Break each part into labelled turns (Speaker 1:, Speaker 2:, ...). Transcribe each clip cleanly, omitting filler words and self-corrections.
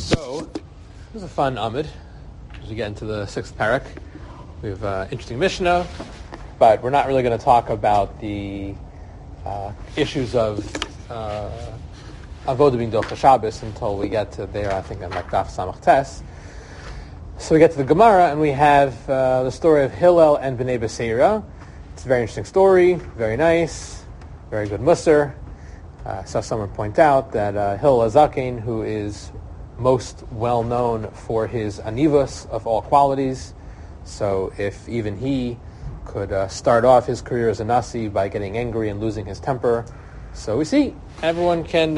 Speaker 1: So, this is a fun Amid as we get into the sixth parak. We have interesting Mishnah, but we're not really going to talk about the issues of Avodah being Docha Shabbos until we get to there, I think, on like Daf Samach Tes. So we get to the Gemara, and we have the story of Hillel and Bnei Beseira. It's a very interesting story, very nice, very good Musar. I saw someone point out that Hillel Zaken, who is most well known for his anivus of all qualities, so if even he could start off his career as a Nasi by getting angry and losing his temper, so we see everyone can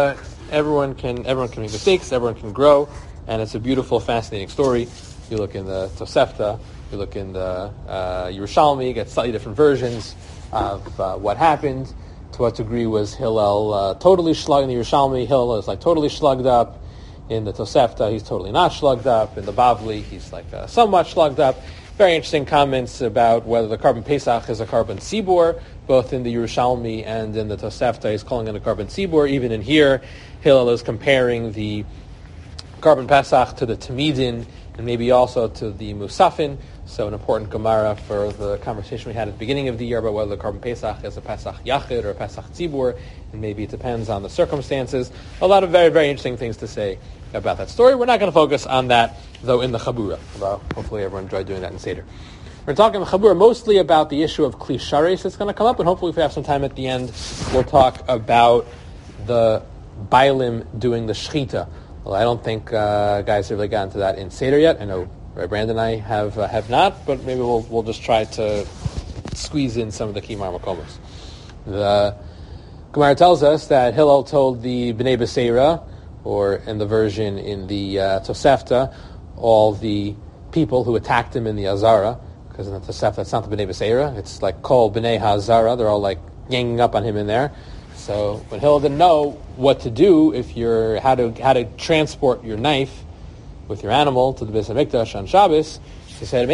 Speaker 1: make mistakes, everyone can grow, and it's a beautiful, fascinating story. You look in the Tosefta, you look in the Yerushalmi, you get slightly different versions of what happened. To what degree was Hillel totally slugged? In the Yerushalmi, Hillel is like totally slugged up. In the Tosefta, he's totally not slugged up. In the Bavli, he's like somewhat slugged up. Very interesting comments about whether the Korban Pesach is a Korban Tzibur. Both in the Yerushalmi and in the Tosefta, he's calling it a Korban Tzibur. Even in here, Hillel is comparing the Korban Pesach to the Tamidin and maybe also to the Musafin. So an important Gemara for the conversation we had at the beginning of the year about whether the Korban Pesach is a Pesach Yachid or a Pesach Tzibur, and maybe it depends on the circumstances. A lot of very, very interesting things to say about that story. We're not going to focus on that, though, in the Chabura, although hopefully everyone enjoyed doing that in Seder. We're talking in the Chabura mostly about the issue of Kli Shares that's going to come up, and hopefully if we have some time at the end, we'll talk about the Bailim doing the Shechita. Well, I don't think guys have really gotten to that in Seder yet. I know Brandon and I have not, but maybe we'll just try to squeeze in some of the key Makomos. The Gemara tells us that Hillel told the Bnei Beseira, or in the version in the Tosefta, all the people who attacked him in the Azara, because in the Tosefta it's not the Bnei Beseira, it's like Kol Bnei HaZara, they're all like ganging up on him in there. So when Hillel didn't know what to do, how to transport your knife with your animal to the Beis HaMikdash on Shabbos, he said,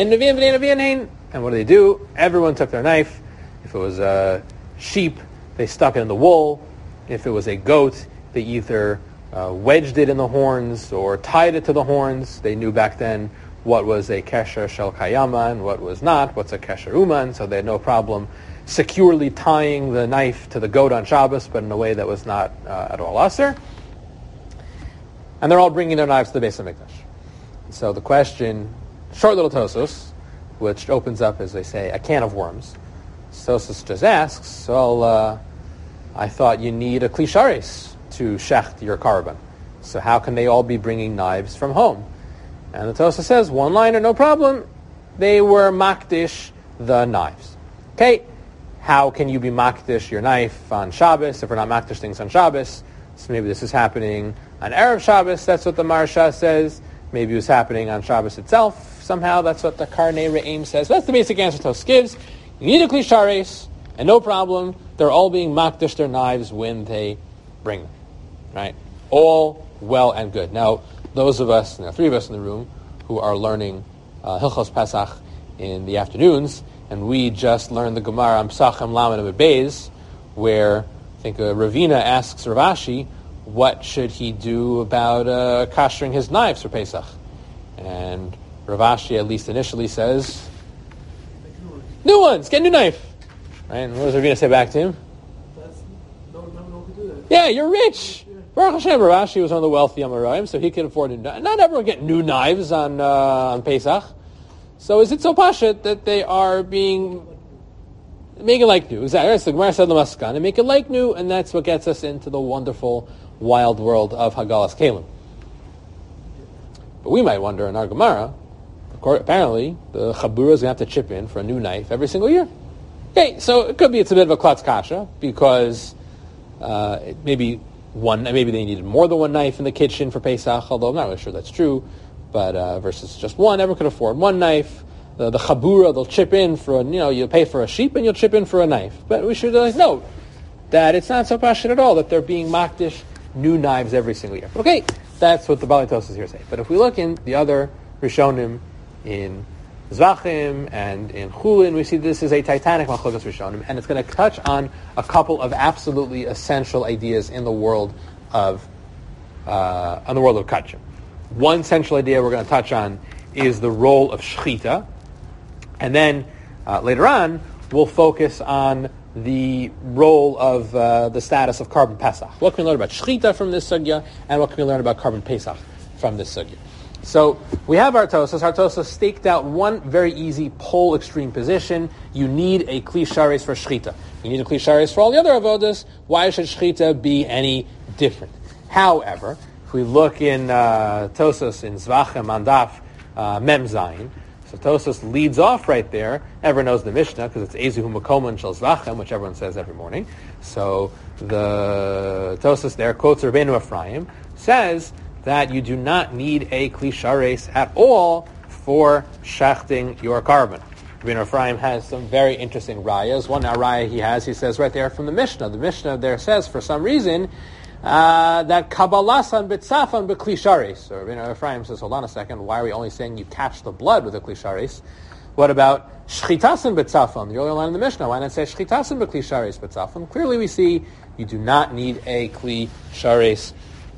Speaker 1: and what do? Everyone took their knife. If it was a sheep, they stuck it in the wool. If it was a goat, they either wedged it in the horns or tied it to the horns. They knew back then what was a kesher shel kayama and what was not, what's a kesher uman, so they had no problem securely tying the knife to the goat on Shabbos, but in a way that was not at all aser. And they're all bringing their knives to the Beis HaMikdash. So the question, short little Tosos, which opens up, as they say, a can of worms. Tosos just asks, well, I thought you need a Kli Shares to shecht your korban. So how can they all be bringing knives from home? And the Tosos says, one liner, no problem. They were makdish the knives. Okay, how can you be makdish your knife on Shabbos if we're not makdish things on Shabbos? So maybe this is happening on Erev Shabbos, that's what the Maharsha says. Maybe it was happening on Shabbos itself. Somehow that's what the Karnei Re'im says. That's the basic answer Tos gives. You need a Kli Shares, and no problem. They're all being makdish their knives when they bring them. Right? All well and good. Now, those of us, three of us in the room, who are learning Hilchos Pesach in the afternoons, and we just learned the Gemara on Pesachim Lamed and Beis, where I think Ravina asks Rav Ashi, what should he do about kashering his knives for Pesach? And Rav Ashi, at least initially, says, new ones, get a new knife. Right? And what does Ravina say back to him?
Speaker 2: No one could do that.
Speaker 1: Yeah, you're rich. Yeah. Baruch Hashem, Rav Ashi was one of the wealthy Amoraim, so he could afford not everyone get new knives on Pesach. So is it so pashut that they are making it like new? Exactly. So the Gemara said Lamaskan, and make it like new, and that's what gets us into the wonderful, wild world of Hagalas Kalim. But we might wonder in our Gemara, apparently the Chabura is going to have to chip in for a new knife every single year. Okay, so it could be it's a bit of a klutz kasha, because maybe they needed more than one knife in the kitchen for Pesach, although I'm not really sure that's true. But versus just one, everyone could afford one knife. The Chabura, they'll chip in for you pay for a sheep and you'll chip in for a knife. But we should note that it's not so passionate at all that they're being makdish new knives every single year. Okay, that's what the Bali Tosos here say. But if we look in the other Rishonim, in Zvachim and in Chulin, we see this is a titanic Machlokas Rishonim, and it's going to touch on a couple of absolutely essential ideas in the world of Kachim. One central idea we're going to touch on is the role of shechita, and then later on we'll focus on the role of the status of Korban Pesach. What can we learn about shechita from this sugya, and what can we learn about Korban Pesach from this sugya? So we have our Tosas. Our Tosas staked out one very easy pole extreme position. You need a kli sharis for shechita. You need a kli sharis for all the other avodas. Why should shechita be any different? However, if we look in Tosas in Zvachem Mandaf Mem Zayin, so Tosas leads off right there. Everyone knows the Mishnah because it's Ezuhu Makoman Shel Zvachem, which everyone says every morning. So the Tosas there quotes Rabbeinu Ephraim, says that you do not need a kli shares at all for shechting your carbon. Rabbeinu Ephraim has some very interesting rayas. One raya he says right there from the Mishnah. The Mishnah there says, for some reason, that kabalasan bitzafan b'kli shares. So Rabbeinu Ephraim says, hold on a second, why are we only saying you catch the blood with a kli shares? What about shchitasan bitzafan? The earlier line in the Mishnah, why not say shchitasan b'kli shares bitzafan? Clearly we see you do not need a kli shares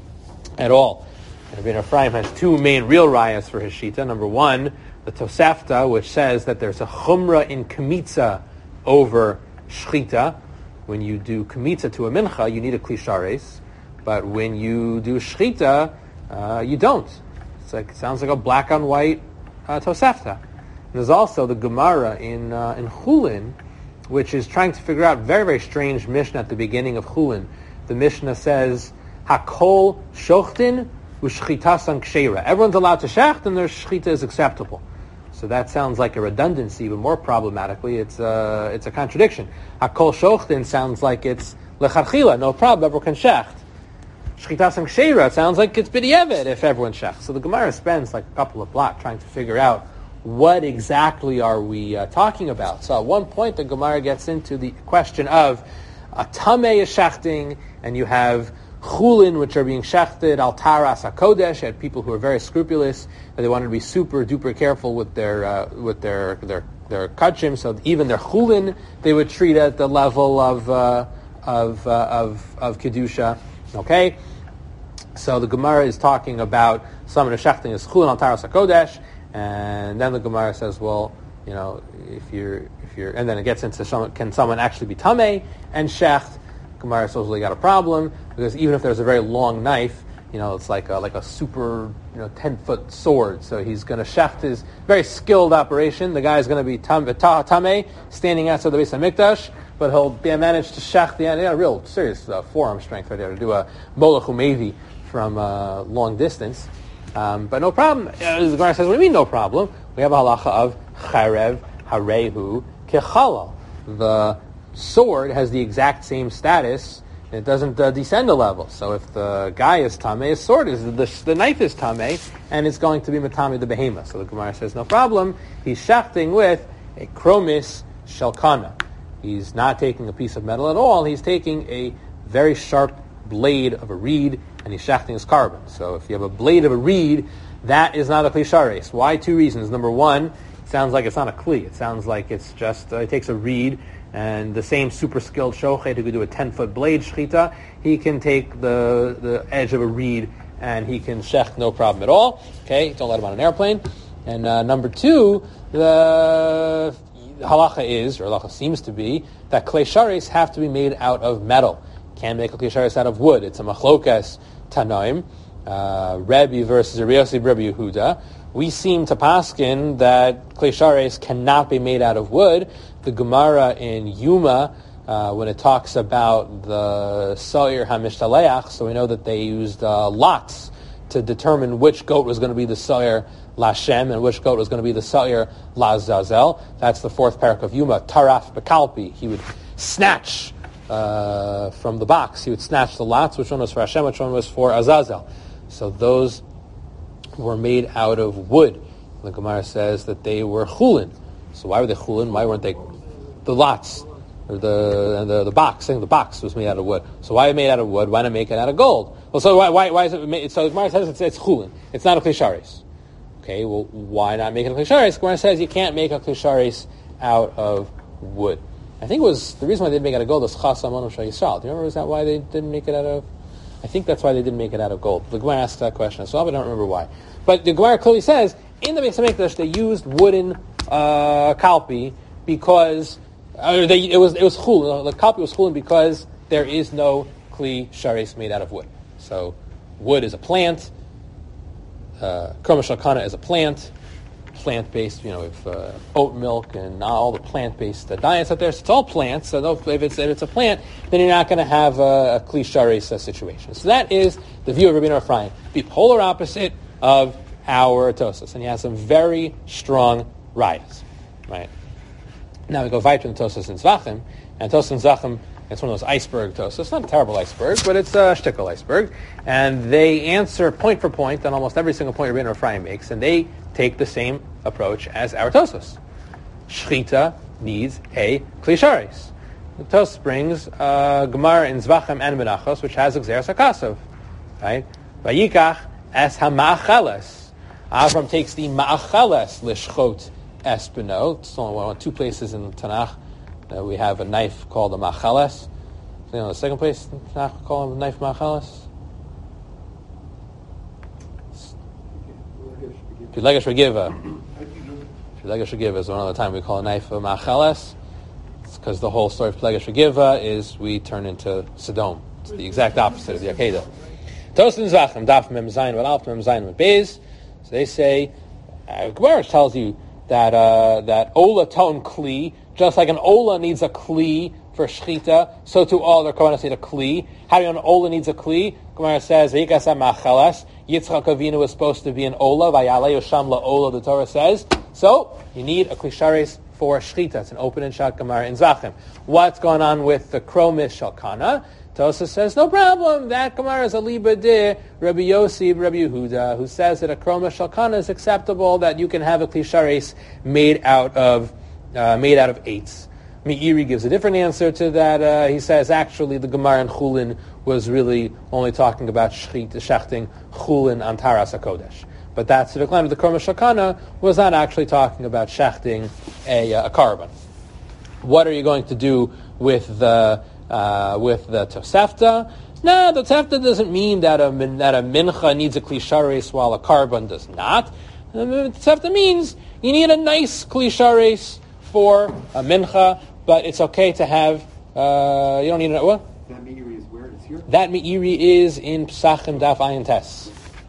Speaker 1: at all. And Rabbeinu Ephraim has two main real rayas for his shita. Number one, the Tosefta, which says that there's a chumrah in kamitza over shchita. When you do kamitza to a mincha, you need a kli shares, but when you do shchita, you don't. It sounds like a black on white Tosefta. And there's also the Gemara in Chulin, which is trying to figure out very, very strange Mishnah at the beginning of Chulin. The Mishnah says, Hakol shochtin u'shchitasan ksheira. Everyone's allowed to shecht, and their shchita is acceptable. So that sounds like a redundancy, but more problematically, it's a contradiction. Hakol shochtin sounds like it's lecharchila, no problem, everyone can shecht. Shchitasan ksheira sounds like it's b'diavad if everyone shecht. So the Gemara spends like a couple of blocks trying to figure out what exactly are we talking about. So at one point, the Gemara gets into the question of a tameh is shechting, and you have chulin, which are being shechted, al taras hakodesh. You had people who are very scrupulous, and they wanted to be super duper careful with their kachim. So even their chulin, they would treat at the level of kedusha. Okay, so the Gemara is talking about someone who's shechting is chulin al taras hakodesh, and then the Gemara says, well, you know, if you're, and then it gets into can someone actually be tameh and shecht? Gemara supposedly got a problem, because even if there's a very long knife, you know, it's like a super 10-foot sword. So he's going to shecht his very skilled operation. The guy is going to be tameh, standing outside the Beis HaMikdash, but he'll manage to shecht the end. Yeah, real serious forearm strength right there to do a molech umevi from long distance. But no problem. The Gemara says, what do you mean no problem? We have a halacha of charev harehu kechalal. The sword has the exact same status, and it doesn't descend a level. So if the guy is tameh, his sword is, the knife is tameh, and it's going to be matami the behema. So the Gemara says, no problem. He's shechting with a kromis shelkana. He's not taking a piece of metal at all. He's taking a very sharp blade of a reed, and he's shechting his carbon. So if you have a blade of a reed, that is not a kli shares. Why? Two reasons. Number one, it sounds like it's not a kli. It sounds like it's just, it takes a reed, and the same super skilled shochet who could do a 10-foot blade shechita, he can take the edge of a reed and he can shecht no problem at all. Okay, don't let him on an airplane. And number two, the halacha is, or halacha seems to be, that klei shares have to be made out of metal. Can't make a klei shares out of wood. It's a machlokas tanoim, Rebbe versus Rabbi Yossi Rabbi Yehuda. We seem to paskin that klei shares cannot be made out of wood. The Gemara in Yuma, when it talks about the Sa'ir HaMishtaleach, so we know that they used lots to determine which goat was going to be the Sa'ir Lashem and which goat was going to be the Sa'ir Lazazel. That's the fourth parak of Yuma, Taraf Bekalpi. He would snatch from the box. He would snatch the lots, which one was for Hashem, which one was for Azazel. So those were made out of wood. The Gemara says that they were chulin. So why were they chulin? Why weren't they the lots? Or the box? I think the box was made out of wood. So why made out of wood? Why not make it out of gold? Well, so why is it made? So the Gemara says it's chulin. It's not a kli shares. Okay, well, why not make it a kli shares? The Gemara says you can't make a kli shares out of wood. I think it was the reason why they didn't make it out of gold was chas amonam shel Yisrael. Do you remember? Is that why they didn't make it out of I think that's why they didn't make it out of gold. The Gemara asks that question as well, but I don't remember why. But the Gemara clearly says, in the Beis HaMikdash, they used wooden kalpi because it was chulin. The kalpi was chulin because there is no kli sharis made out of wood. So wood is a plant. Kroma shalkana is a plant-based. With oat milk and all the plant-based diets out there. So it's all plants. So if it's a plant, then you're not going to have a kli sharis situation. So that is the view of Rabbeinu Ephraim, the polar opposite of our Tosas, and he has some very strong rayas. Right now we go weiter in Tosas and Zvachim, and Tosas and Zvachim. It's one of those iceberg Tosas. It's not a terrible iceberg, but it's a shtickle iceberg. And they answer point for point on almost every single point Rabbeinu Ephraim makes, and they take the same approach as our Tosas. Shchita needs a kli sharis. The Tosas brings Gemara in Zvachim and Menachos, which has Gzeras HaKasav. Right? Vayikach es ha'ma'acheles. Avram takes the ma'acheles lishchot espino. It's only one of two places in Tanakh we have a knife called a ma'acheles. The second place in Tanakh we call a knife ma'acheles. Pilegesh Regiva. Pilegesh Regiva is one other time we call a knife a ma'acheles. It's because the whole story of Pilegesh Regiva is we turn into Sodom. It's the exact opposite of the Akedah. Tosas and Zvachim, Daf Mem Zayin Val Alf Mem Zayin Beis. So they say, Gemara tells you that Ola ton kli, just like an Ola needs a kli for shchita, so too all their Kohanos need a kli. How do you know an Ola needs a kli? Gemara says, Yikas HaMacheles, Yitzchak Avinu was supposed to be an Ola, Vayalei Yosham LaOla, the Torah says. So, you need a kli sharis for shchita. It's an open and shut Gemara in Zvachim. What's going on with the Kromis Shalkana? Tosas says, no problem, that Gemara is a liba de Rabbi Yossi, Rabbi Yehuda, who says that a kroma shalkana is acceptable, that you can have a kli sharis made out of eights. Meiri gives a different answer to that. He says, actually, the Gemara in Chulin was really only talking about shechting Chulin on Taras HaKodesh. But that's the decline of the kroma shalkana was not actually talking about shechting a carbon. What are you going to do with the Tosefta? No, the Tosefta doesn't mean that a mincha needs a kli sharis while a carbon does not. The Tosefta means you need a nice kli sharis for a mincha, but it's okay to have. You don't need what?
Speaker 3: That meiri is where it's here.
Speaker 1: That meiri is in Pesachim Daf Ayin Tes.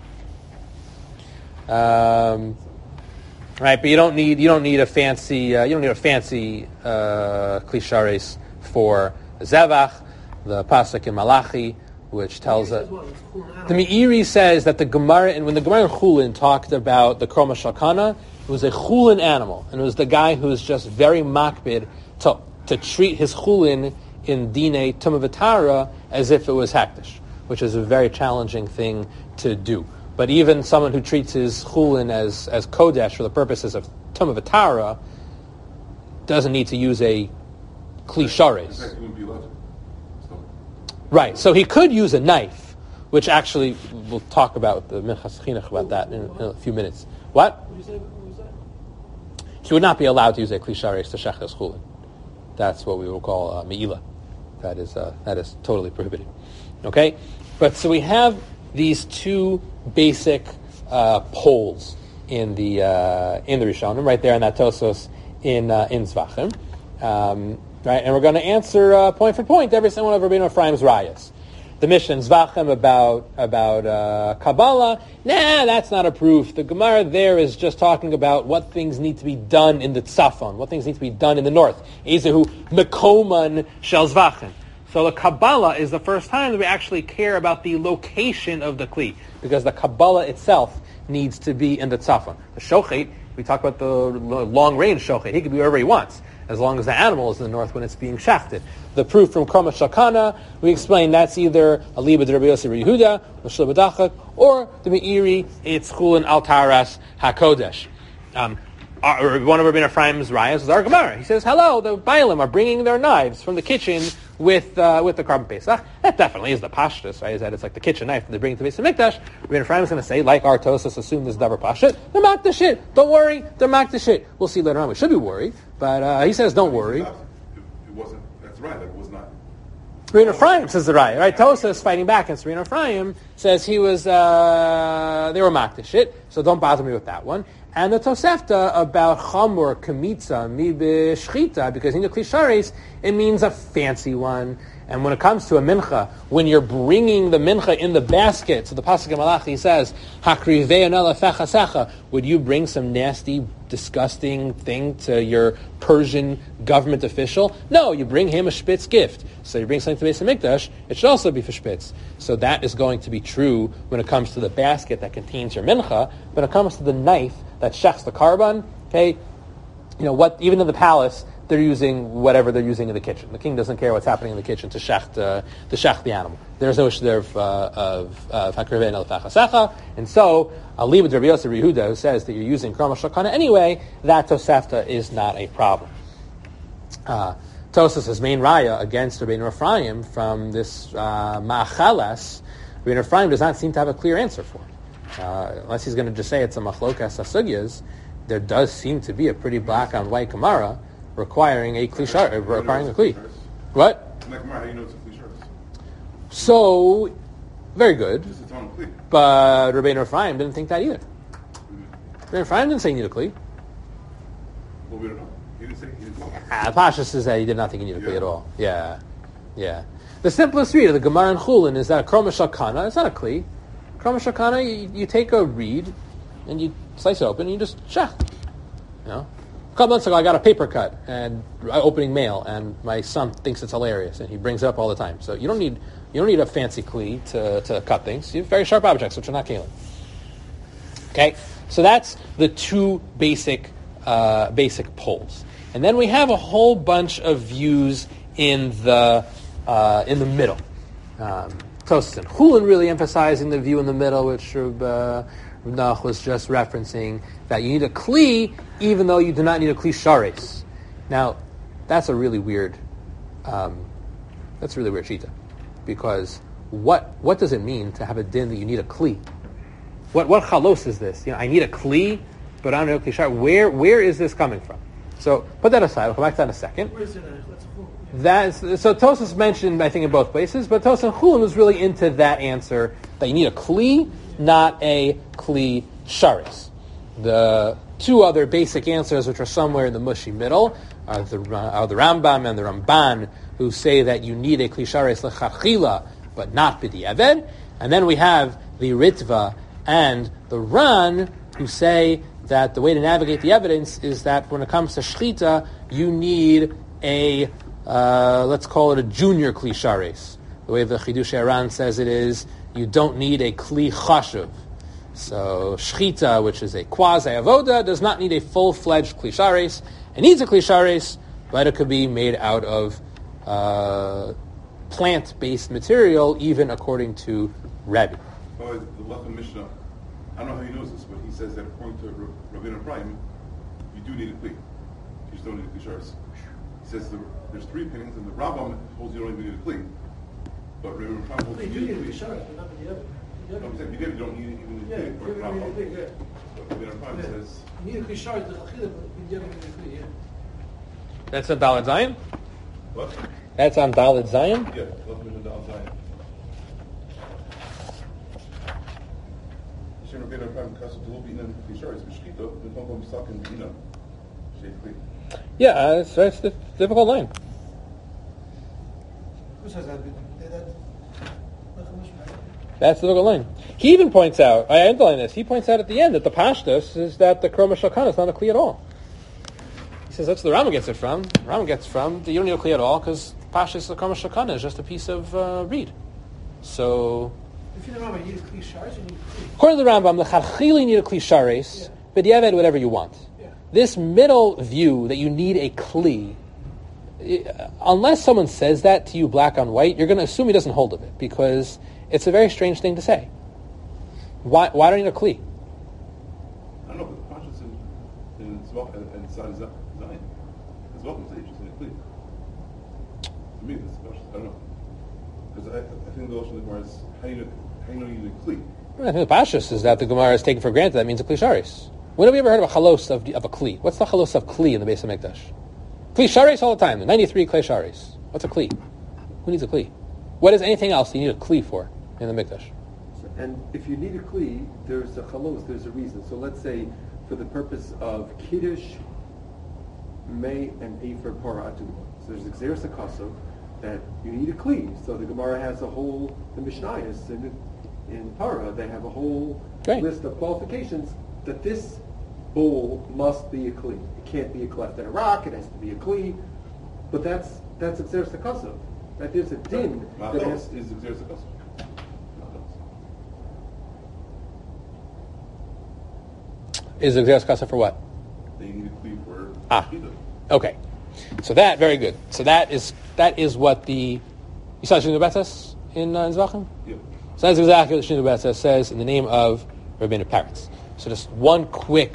Speaker 1: Right, but you don't need a fancy kli sharis for Zevach, the pasuk in Malachi, which tells us the Meiri says that the Gemara, and when the Gemara in Chulin talked about the Kroma Shalkana, it was a Chulin animal, and it was the guy who was just very makbid to treat his Chulin in Dine Tumavitara as if it was Hakdish, which is a very challenging thing to do. But even someone who treats his Chulin as Kodesh for the purposes of Tumavitara doesn't need to use a kli sharis. Right, so he could use a knife, which actually we'll talk about the Minchas Chinuch about that in a few minutes. What? He would not be allowed to use a kli sharis to shech his chulin. That's what we will call me'ila. That is totally prohibited. Okay, but so we have these two basic poles in the Rishonim right there in that Tosos in Zvachim. Right, and we're going to answer point for point every single one of Rabbeinu Ephraim's rayas. The Mishnah in Zvachim about Kabbalah, that's not a proof. The Gemara there is just talking about what things need to be done in the Tzafon, what things need to be done in the north. Ezehu Mekoman Shel Zvachim. So the Kabbalah is the first time that we actually care about the location of the Kli, because the Kabbalah itself needs to be in the Tzafon. The Shochet, we talk about the long-range Shochet, he can be wherever he wants, as long as the animal is in the north when it's being shafted. The proof from Kroma Shalkana, we explain that's either a liba de Rabbi Yossi Rabbi Yehuda, or Shlo B'dachak, or the Meiri, it's Chulin al Taras HaKodesh. One of Rabbeinu Ephraim's rayas is our Gemara. He says, hello, the Bailim are bringing their knives from the kitchen with the Carbon Pesach. That definitely is the pashtus, right? Is that it's like the kitchen knife that they bring to the Beis HaMikdash. Rabbeinu Ephraim is going to say, like our Tosas, assume this is davar pashut. They're mak the shit. Don't worry, they're mak the shit. We'll see later on. We should be worried, but he says, don't worry.
Speaker 4: It wasn't. That's right. It was not.
Speaker 1: Rabbeinu Ephraim says the Raya, right? Tosa is fighting back against Rabbeinu Ephraim, says he was, they were makdish it, so don't bother me with that one. And the Tosefta about chamor, kamitza, mi b'shchita, because in the klishares, it means a fancy one. And when it comes to a mincha, when you're bringing the mincha in the basket, so the Pasuk in Malachi says, Hakrivei anela fechasecha, would you bring some nasty, disgusting thing to your Persian government official? No, you bring him a spitz gift. So you bring something to Beis HaMikdash, it should also be for spitz. So that is going to be true when it comes to the basket that contains your mincha. When it comes to the knife that shechs the carbon, okay, you know what? Even in the palace, they're using whatever they're using in the kitchen. The king doesn't care what's happening in the kitchen to shecht the animal. There's no shder of hakrivei el fachasecha, and so Ali with Rabbi Yosef Yehuda, who says that you're using krama shakana anyway, that tosefta is not a problem. Tosas' main raya against Rabbeinu Ephraim from this ma'achalas, Rabbeinu Ephraim does not seem to have a clear answer for it. Unless he's going to just say it's a machlokas asugyas, there does seem to be a pretty black on white Gemara requiring a kli requiring a kli. What?
Speaker 4: How you know it's a kli?
Speaker 1: So, very good.
Speaker 4: Just a ton of kli.
Speaker 1: But Rabbeinu Ephraim didn't think that either. Rabbeinu Ephraim didn't say you need a kli.
Speaker 4: Well, we don't know. He didn't say he didn't know.
Speaker 1: Pasha says that he did not think you need a kli at all. Yeah. The simplest read of the Gemara in Chulin is that a kroma shakana, it's not a kli. Kroma shakana, you take a reed and you slice it open and you just shech. You know? A couple months ago, I got a paper cut and opening mail, and my son thinks it's hilarious, and he brings it up all the time. So you don't need a fancy kli to cut things. You have very sharp objects, which are not kalim. Okay, so that's the two basic poles, and then we have a whole bunch of views in the middle. Tosas and Chulin really emphasizing the view in the middle, which Reb Nach was just referencing, that you need a kli even though you do not need a kli shares. Now, that's a really weird shita, because what does it mean to have a din that you need a kli? What chalos is this? I need a kli, but I don't know kli shar. Where is this coming from? So put that aside. We'll come back to that in a second. So Tosas mentioned, I think, in both places, but Tosas and Chulin was really into that answer that you need a kli, not a kli sharis. The two other basic answers, which are somewhere in the mushy middle, are the Rambam and the Ramban, who say that you need a kli sharis lechachila, but not b'di'eved. And then we have the Ritva and the Ran, who say that the way to navigate the evidence is that when it comes to shchita, you need a let's call it a junior kli sharis. The way the Chidush Aran says it is, you don't need a kli chashuv. So shchita, which is a quasi avoda, does not need a full-fledged kli sharis. It needs a kli sharis, but it could be made out of plant-based material, even according to Rebbe.
Speaker 4: Oh, the Lechem Mishnah, I don't know how he knows this, but he says that according to Rabbeinu Ephraim, you do need a kli. You just don't need a kli sharis. He says there's three opinions, and the Rambam holds you don't even need a kli. But Rabbeinu Ephraim holds you need a kli. No, I'm saying you don't need even a kli. But Rabbeinu Ephraim says
Speaker 2: you need a kli sharis, the chachila, but you don't need a kli.
Speaker 1: That's on Dalet Zion?
Speaker 4: what?
Speaker 1: That's on Dalet Zion?
Speaker 4: Yeah, Lechem Mishnah Dal Zion. Rabbeinu Ephraim kasut lo b'inyan kli sharis b'shchito v'tom b'sakin b'inyan sheif kli.
Speaker 1: Yeah, it's a difficult line.
Speaker 2: Who says that?
Speaker 1: That's the difficult line. He even points out, I underline this, he points out at the end that the pashtus is that the kroma shakana is not a kli at all. He says that's where the Rambam gets it from. The Rambam gets from, you don't need a kli at all, because pashtus, the kroma shakana, is just a piece of reed. So,
Speaker 2: if you know, you need a kli sharis, you need a kli.
Speaker 1: according to the Rambam, the chachili you need a kli shares, but you have whatever you want. This middle view that you need a kli, unless someone says that to you black on white, you're going to assume he doesn't hold of it, because it's a very strange thing to say. Why don't you need a kli?
Speaker 4: I don't know, but the Pashas in Tzvach and Tzad Zion, it's welcome to say just in a kli. To me, that's Pashas. I don't know. Because I think the Lashon of the Gemara is, how you know you need a kli?
Speaker 1: I think the pashtus is that the Gemara is taken for granted. That means a kli sharis. When have we ever heard of a chalos of a kli? What's the chalos of kli in the Beis HaMikdash? Kli sharis all the time. The 93 kli sharis. What's a kli? Who needs a kli? What is anything else you need a kli for in the mikdash?
Speaker 3: And if you need a kli, there's a chalos, there's a reason. So let's say for the purpose of kiddush, may, and afer paratu. So there's exeris akaso that you need a kli. So the Gemara has a whole, the Mishnayos in para, they have a whole list of qualifications that this bowl must be a kli. It can't be a cleft in a rock. It has to be a kli. But that's exeris akaso. That there's a din that has
Speaker 4: is exeris akaso.
Speaker 1: Is exeris kasa for what?
Speaker 4: They need a kli for shechita.
Speaker 1: Okay. So that, very good. So that is what the, you saw Shinu Betzes in Zvachim?
Speaker 4: Yeah.
Speaker 1: So that's exactly what Shinu Betzes says in the name of Rabbinic Parrots. So just one quick,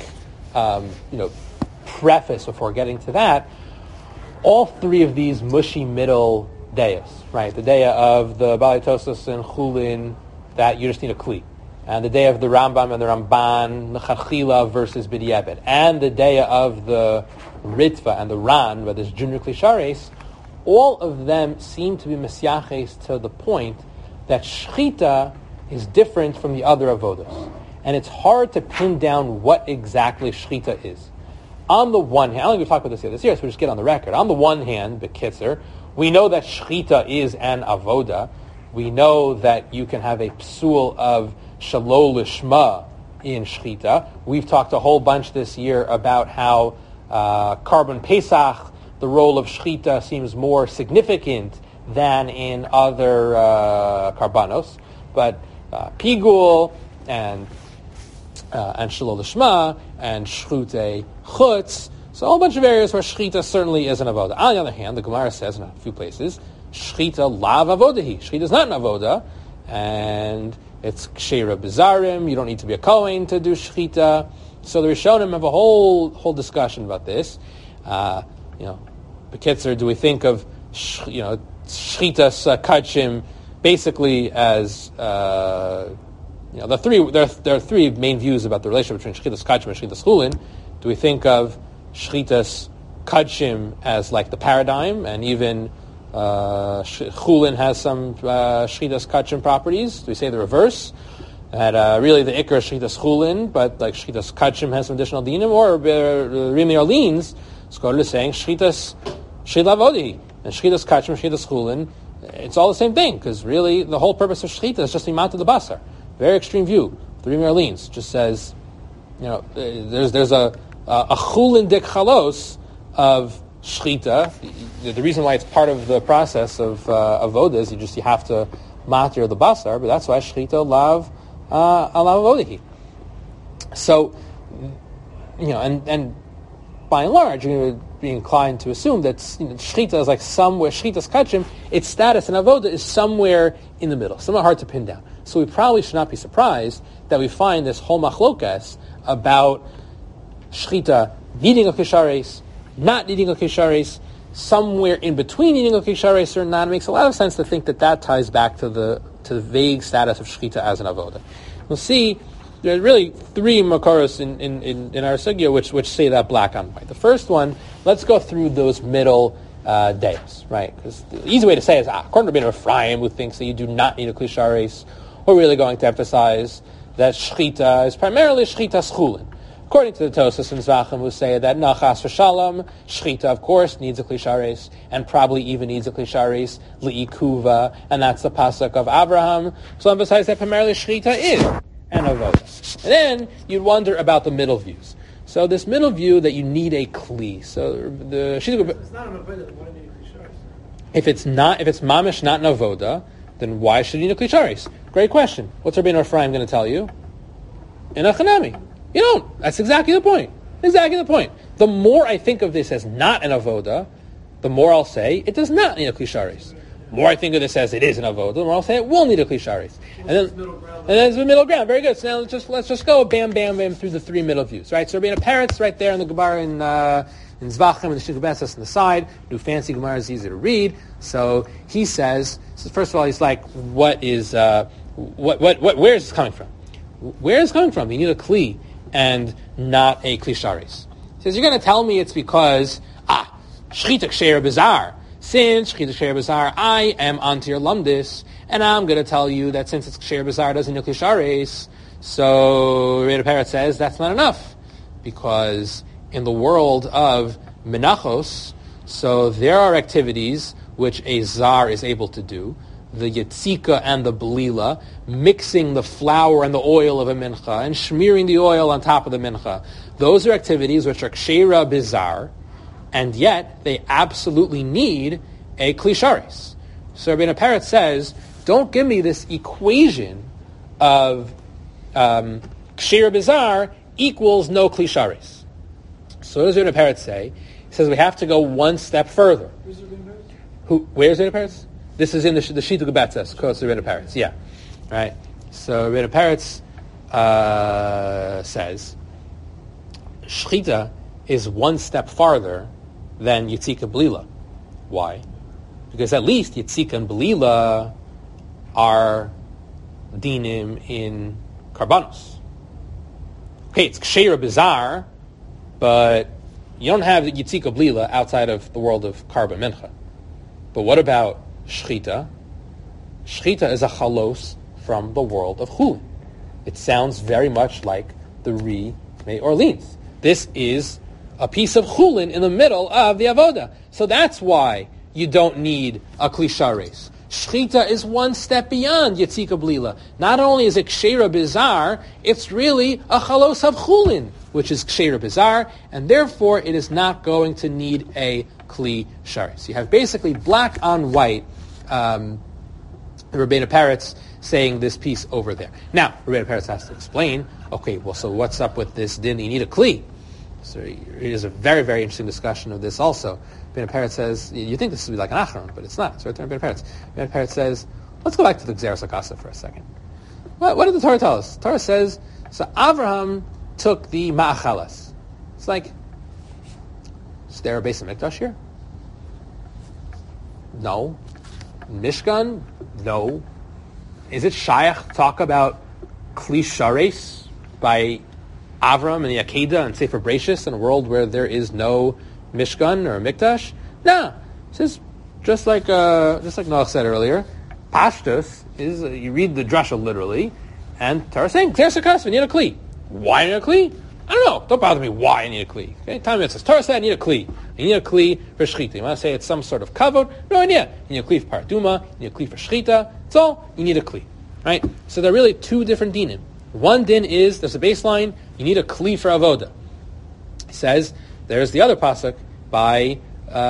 Speaker 1: preface before getting to that. All three of these mushy middle dayas, right? The day of the Balei Tosas and Chulin, that you just need a kli. And the day of the Rambam and the Ramban, L'chachila versus B'di'eved. And the day of the Ritva and the Ran, where there's Junior Klishares, all of them seem to be Mesyaches to the point that Shechita is different from the other avodas. And it's hard to pin down what exactly Shechita is. On the one hand, I don't think we've talked about this year, so we'll just get on the record. On the one hand, B'kitzer, we know that Shechita is an avoda. We know that you can have a psul of Shalol Lishma in Shechita. We've talked a whole bunch this year about how Carbon Pesach, the role of Shechita seems more significant than in other Karbanos. But Pigul and Shalol Lishma and Shrute Chutz, so a whole bunch of areas where Shechita certainly is an avoda. On the other hand, the Gemara says in a few places, Shechita lav avodahi. Shechita is not an avoda, and it's Ksheira Bizarim. You don't need to be a Kohen to do Shechita. So the Rishonim have a whole discussion about this. B'kitzer, do we think of Shechita's Kachim basically as there are three main views about the relationship between Shechita's Kachim and Shechita's Chulin. Do we think of Shechita's Kachim as like the paradigm, and even Chulin has some Shechita's Kachim properties? Do we say the reverse? That really the Iker is Shechita's Chulin, but like Shechita's Kachim has some additional dinim? Or Rimi Orleans, Skoder is saying Shechita's Lavodi, and Shechita's Kachim, Shechita's Chulin, it's all the same thing, because really the whole purpose of Shechita is just the amount of the basar. Very extreme view. The Rimi Orleans just says, there's a Chulin dik chalos of Shechita. The reason why it's part of the process of avoda is you have to matir the basar, but that's why Shechita lav avodahi. So, and by and large, you're going to be inclined to assume that Shechita is like somewhere, Shechita's Kachim, its status in avoda is somewhere in the middle, somewhere hard to pin down. So we probably should not be surprised that we find this whole machlokas about Shechita needing a kishares, not needing a kishares, somewhere in between needing a kishares or not. It makes a lot of sense to think that ties back to the vague status of Shechita as an avoda. We'll see. There are really three makaros in our sugya which say that black on white. The first one, let's go through those middle days, right? Because the easy way to say is, according to Rabbeinu Ephraim, who thinks that you do not need a klishares, we're really going to emphasize that Shechita is primarily Shechita's Chulin. According to the Tosas and Zvachim, who say that Nachas v'Shalom, Shechita, of course, needs a klishares, and probably even needs a klishares li'ikuva, and that's the pasuk of Abraham. So emphasize that primarily Shechita is an avoda. And then you'd wonder about the middle views. So this middle view that you need a kli. So the
Speaker 2: It's not an avoda. Why do you need a klishares?
Speaker 1: if it's mamish not an avoda, then why should you need a klishares? Great question. What's Rabbeinu Ephraim going to tell you? In a chanami. You don't. That's exactly the point. Exactly the point. The more I think of this as not an avoda, the more I'll say it does not need a klishares. The more I think of this as it is an avoda, the more I'll say it will need a klishares. And then it's the middle ground. Very good. So now let's just go bam, bam, bam through the three middle views. Right. So Rabbeinu Parrots right there in the Gemara in Zvachim and the Shinu Betzes on the side. New fancy Gemara is easy to read. So he says. So first of all, he's like, what is where is this coming from? Where is it coming from? You need a kli and not a klishares. He says, you're going to tell me it's because Shechita Ksheira Bizarre Since Shechita Ksher Bazar, I am onto your lumdis, and I'm going to tell you that since it's Ksher Bazar, doesn't need Kli Sharis. So Rabbeinu Peretz says that's not enough, because in the world of Menachos, so there are activities which a Zar is able to do, the Yitzika and the Belila, mixing the flour and the oil of a mincha, and smearing the oil on top of the mincha. Those are activities which are Kshera Bizar, and yet they absolutely need a Kli Sharis. So Rabbeinu Peretz says, don't give me this equation of Kshera Bizar equals no Kli Sharis. So what does Rabbeinu Peretz say? He says we have to go one step further. Where's Rabbeinu Peretz? This is in the Shita Gebetzes, quotes Rabbeinu Peretz. Yeah, right. So Rabbeinu Peretz says Shchita is one step farther than Yitzika Belila. Why? Because at least Yitzika and Belila are dinim in Karbanos. Okay, it's Kshera Bizar, but you don't have the Yitzika Belila outside of the world of Karban Mincha. But what about Shchita? Shchita is a chalos from the world of Chulin. It sounds very much like the Ri May Orleans. This is a piece of Chulin in the middle of the Avoda. So that's why you don't need a Kli Sharis. Shchita is one step beyond Yitzika Belila. Not only is it Kshera Bizar, it's really a chalos of Chulin, which is Kshera Bizar, and therefore it is not going to need a Kli Sharis. You have basically black on white Rabbeinu Peretz saying this piece over there. Now, Rabbeinu Peretz has to explain, okay, well, so what's up with this din? You need a Kli. So it is a very, very interesting discussion of this also. Rabbeinu Peretz says, you think this would be like an Acharon, but it's not. It's right there in Rabbeinu Peretz. Rabbeinu Peretz says, let's go back to the Gzeras HaKasa for a second. What did the Torah tell us? The Torah says, so Avraham took the Ma'achalas. It's like, is there a Beis HaMikdash here? No. Mishkan? No. Is it Shayach talk about Kli Shares by Avram and the Akedah and Sefer Bereshis in a world where there is no Mishkan or Mikdash? No. This is just like Noach said earlier. Pashtus is, you read the drasha literally, and Torah saying, Gzeras HaKasa, we need a Kli. Why need a Kli? I don't know. Don't bother me why I need a Kli. Okay? Time it says, Torah said I need a Kli. You need a Kli for Shechita. You want to say it's some sort of kavod? No idea. You need a Kli for Paraduma. You need a Kli for Shechita. It's all. You need a Kli. Right? So there are really two different dinim. One din is, there's a baseline, you need a Kli for Avoda. He says, there's the other pasuk by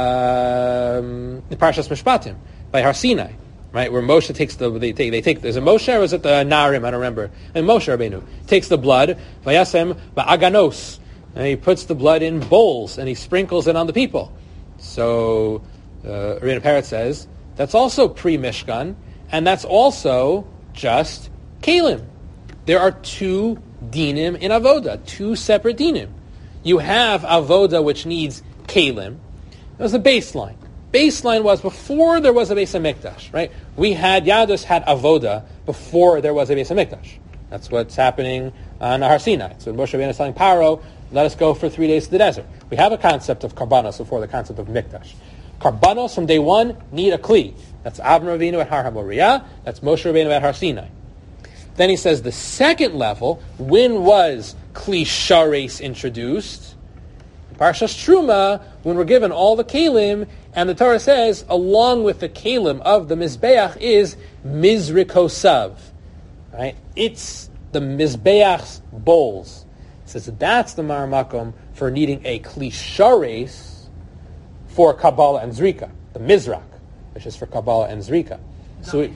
Speaker 1: the Parshas Mishpatim, by Har Sinai. Right, where Moshe takes they take. There's a Moshe, or is it the Narim? I don't remember. And Moshe Rabbeinu takes the blood, vayasem ba'aganos, and he puts the blood in bowls and he sprinkles it on the people. So Rabbeinu Peretz says that's also pre-Mishkan, and that's also just Kalim. There are two dinim in Avoda, two separate dinim. You have Avoda which needs Kalim. That was the baseline. Baseline was before there was a Beis HaMikdash, right? Yadus had Avoda before there was a Beis HaMikdash. That's what's happening on Har Sinai. So Moshe Rabbeinu is telling Paro, let us go for 3 days to the desert. We have a concept of Karbanos before the concept of Mikdash. Karbanos from day one need a Kli. That's Avram Avinu at Har HaMoriah. That's Moshe Rabbeinu at Har Sinai. Then he says the second level, when was Kli Shares introduced? Parshas Truma, when we're given all the Kalim, and the Torah says, along with the Kalim of the Mizbeach is Mizrikosav. Right? It's the Mizbeach's bowls. It says that's the Maramakom for needing a Kli Shares for Kabbalah and Zrika. The Mizrak, which is for Kabbalah and Zrika. So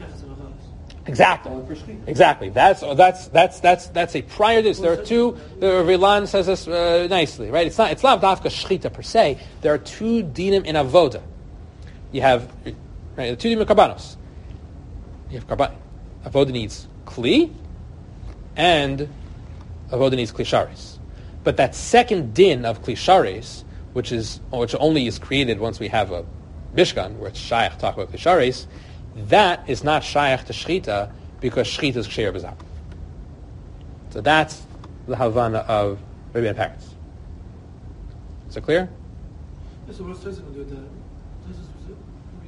Speaker 1: Exactly. That's a prior to this. There are two. Rilan says this nicely, right? It's not dafka shchita per se. There are two dinim in avoda. You have the two dinim karbanos. You have karban. Avoda needs kli, and avoda needs kli sharis. But that second din of kli sharis, which only is created once we have a mishkan, where it's shayach talk about kli sharis, that is not shayach to shchita because shchita is kshera b'zar. So that's the Havana of Rabbeinu Peretz. Is it clear?
Speaker 2: So what says it?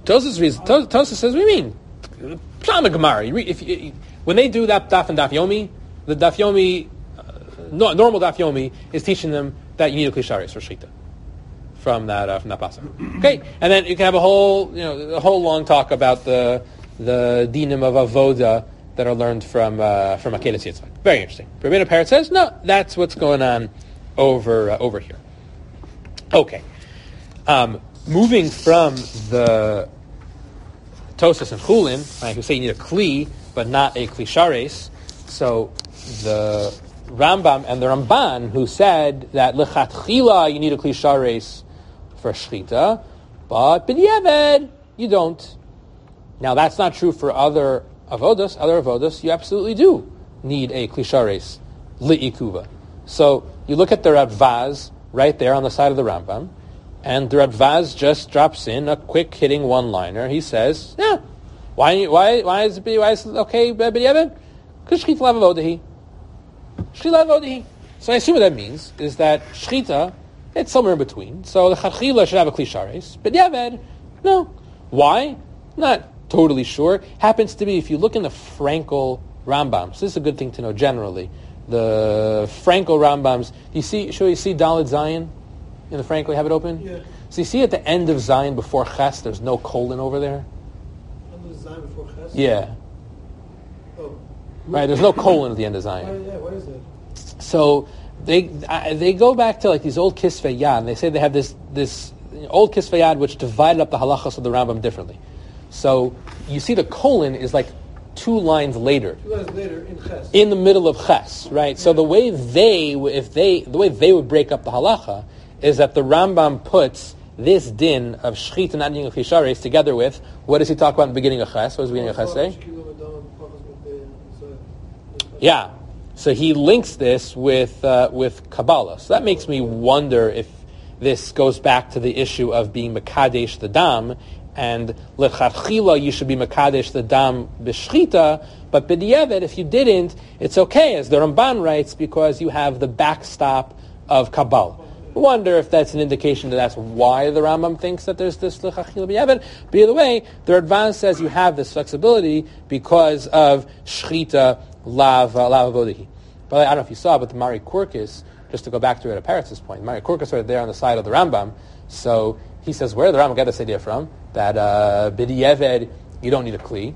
Speaker 1: Tosfos says, what do you mean? Pshama Gemara. When they do that daf and daf yomi, the daf yomi, normal daf yomi, is teaching them that you need a kli sharis for shchita from that pasuk. Okay, and then you can have a whole long talk about the dinim of avoda that are learned from Akedas Yitzchak. Very interesting. Rabbeinu Peretz says, no, that's what's going on over here. Okay. Moving from the Tosfos and Chulin, right, who say you need a kli, but not a kli shares. So the Rambam and the Ramban, who said that lechatchila you need a kli shares for shchita, but b'diavad you don't. Now that's not true for other avodas. You absolutely do need a kli shares li'ikuva. So you look at the Radvaz right there on the side of the Rambam, and the Radvaz just drops in a quick hitting one-liner. He says, "Yeah, why is it okay, b'diavad? Because shchita lav avodahi. Shchita lav avodahi." So I assume what that means is that shchita, it's somewhere in between. So the chachila should have a kli shares, b'diavad, no. Why? Not totally sure. Happens to be, if you look in the Frankel Rambams, this is a good thing to know generally. The Frankel Rambams, you see Dalet Zion in the Frankel? You have it open?
Speaker 2: Yeah.
Speaker 1: So you see at the end of Zion before Ches, there's no colon over there?
Speaker 2: End of Zion before Ches?
Speaker 1: Yeah.
Speaker 2: Oh.
Speaker 1: Right, there's no colon at the end of Zion.
Speaker 2: What is that?
Speaker 1: So they go back to like these old Kisvei Yad, and they say they have this old Kisvei Yad which divided up the halachas of the Rambam differently. So you see the colon is like 2 lines later.
Speaker 2: 2 lines later in Ches.
Speaker 1: In the middle of Ches, right? Yeah. So the way they would break up the halacha is that the Rambam puts this din of shchita not needing a kli shares together with, what does he talk about in the beginning of Ches? What does the beginning of Ches say? Yeah. So he links this with Kabbalah. So that makes me wonder if this goes back to the issue of being Mekadesh the Dam, and lechatchila you should be Mekadesh the Dam b'shchita, but b'diavad if you didn't, it's okay, as the Ramban writes, because you have the backstop of Kabbalah. I wonder if that's an indication that that's why the Rambam thinks that there's this lechatchila b'diavad. But either way, the Radvan says you have this flexibility because of shchita lav avodahi. But I don't know if you saw, but the Mari Korkus, just to go back to Rabbeinu Peretz's point, Mari Korkus right there on the side of the Rambam. So he says, where did the Rambam get this idea from? That b'diavad you don't need a kli.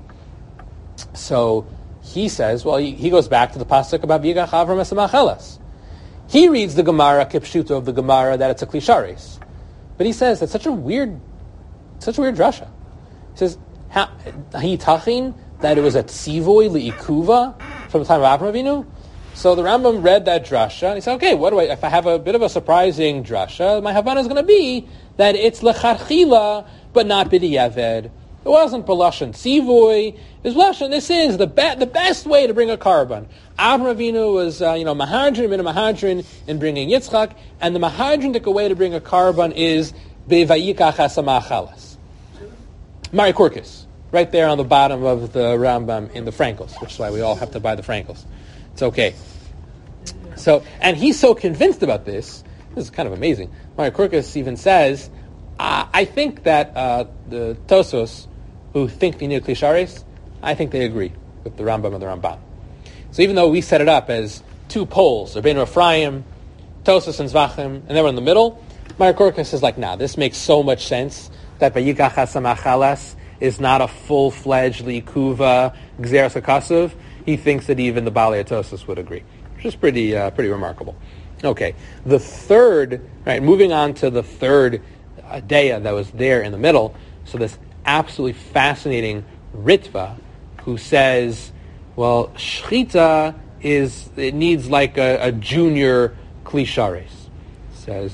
Speaker 1: So he says, well, he goes back to the pasuk about V'yigach Avram es ha'machelas. He reads the Gemara, kipshuto of the Gemara, that it's a kli shares. But he says that's such a weird drasha. He says, ha'itachin, that it was a tzivoy li'ikuva from the time of Avraham Avinu. So the Rambam read that drasha, and he said, okay, if I have a bit of a surprising drasha, my Havana is going to be that it's lecharchila, but not b'diavad. It wasn't b'lashon tzivoy. It's b'lashon, this is the best way to bring a carbon. Avraham Avinu was, mahadrin, min mahadrin, in bringing Yitzchak, and the mahadrin way to bring a carbon is b'vayikach hasamachalas. Mari Korkus, right there on the bottom of the Rambam in the Frankels, which is why we all have to buy the Frankels. It's okay. So, and he's so convinced about this. This is kind of amazing. Mari Korkus even says, I think that the Tosfos, who think they need kli shares, I think they agree with the Rambam and the Ramban. So even though we set it up as 2 poles, Rabbeinu Ephraim, Tosfos and Zvachim, and then we're in the middle, Mari Korkus is like, nah, this makes so much sense that Vayikach hasamachalas is not a full-fledged likuva gzeras hakasuv. He thinks that even the Balei Tosfos would agree, which is pretty remarkable. Okay, the third, right, moving on to the third Deya that was there in the middle, so this absolutely fascinating Ritva, who says, well, Shchita it needs like a junior kli shares. Says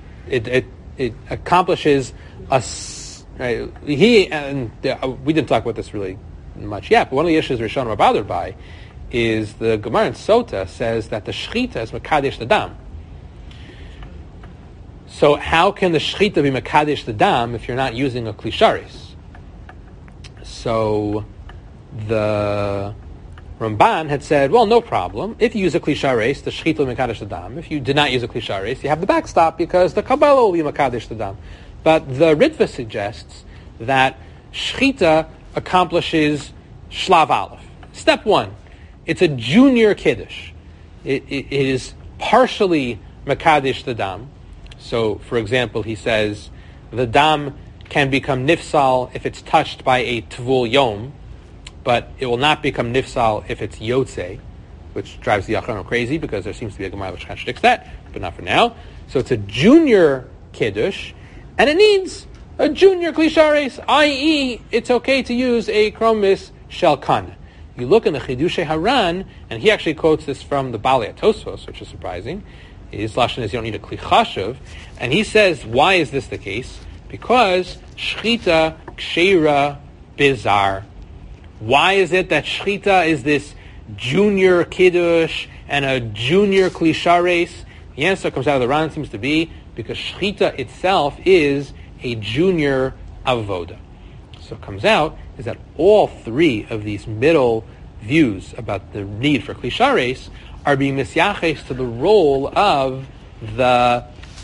Speaker 1: it accomplishes a, right, we didn't talk about this really much yet, but one of the issues Rishonim are bothered by is the Gemara in Sota says that the Shechita is Mekadesh the Dam. So how can the Shechita be Mekadesh the Dam if you're not using a Kli Shares? So the Ramban had said, well, no problem. If you use a Kli Shares, the Shechita will be Mekadesh the Dam. If you did not use a Kli Shares, you have the backstop because the Kabbalah will be Mekadesh the Dam. But the Ritva suggests that Shechita accomplishes Shlav Aleph. Step one, it's a junior Kiddush. It is partially Makadish the Dam. So, for example, he says, the Dam can become Nifsal if it's touched by a Tvul Yom, but it will not become Nifsal if it's Yotze, which drives the Achronim crazy because there seems to be a Gemara which contradicts that, but not for now. So it's a junior Kiddush, and it needs a junior Klishares, i.e., it's okay to use a Kromis Shelkan. You look in the Chidushei Haran, and he actually quotes this from the Balei Tosfos, which is surprising. His lashon is you don't need a Kli Chashuv, and he says, why is this the case? Because Shchita Ksheira Bizar. Why is it that Shchita is this junior Kiddush and a junior Klishares? The answer comes out of the Ran, seems to be because Shchita itself is a junior Avoda. So it comes out is that all three of these middle views about the need for Klishares are being misyaches to the role of the